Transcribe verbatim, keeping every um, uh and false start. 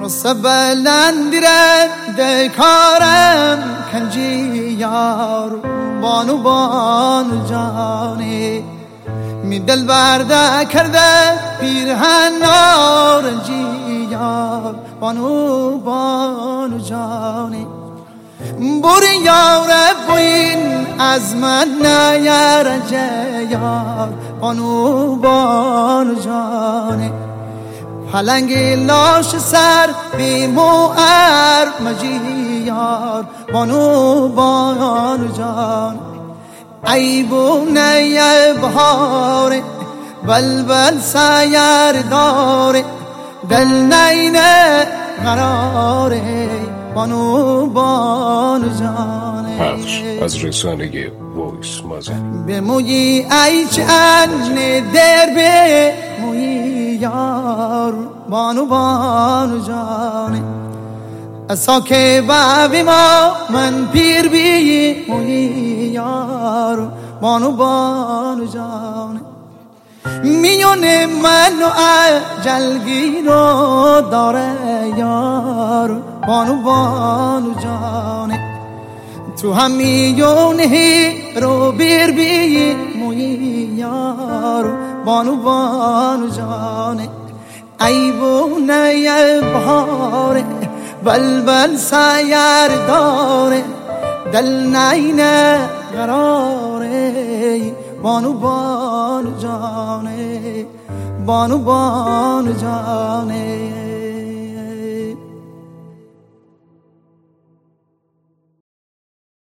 سبلندی رد کارم کنجی یار بانو بانو جانه می دل برده کرده پیرهن نارنجی یار بانو بانو جانه بوری یار بوین از من نیارنجه یار بانو بانو جانه پلنگ لاش سر بیمو ارمجی یار بانو بانو جان ای بونه بهاره بلبل سایر داره دل نینه قراره بانو بانو جانه پخش از رسانه وایس مازن به مویی ای چند در به مویی یار بانو بانو جانه اسا که بابی ما من پیر بی مویی یار بانو بانو جانه میونه من و جلگیرو داره یار بانو بانو جانه تو هم میونه رو بیر بی مویی یار بانو بانو جانه ای بونه بهاره بلبل سایر داره دل نینه قراره بانو بانو جانه بانو بانو جانه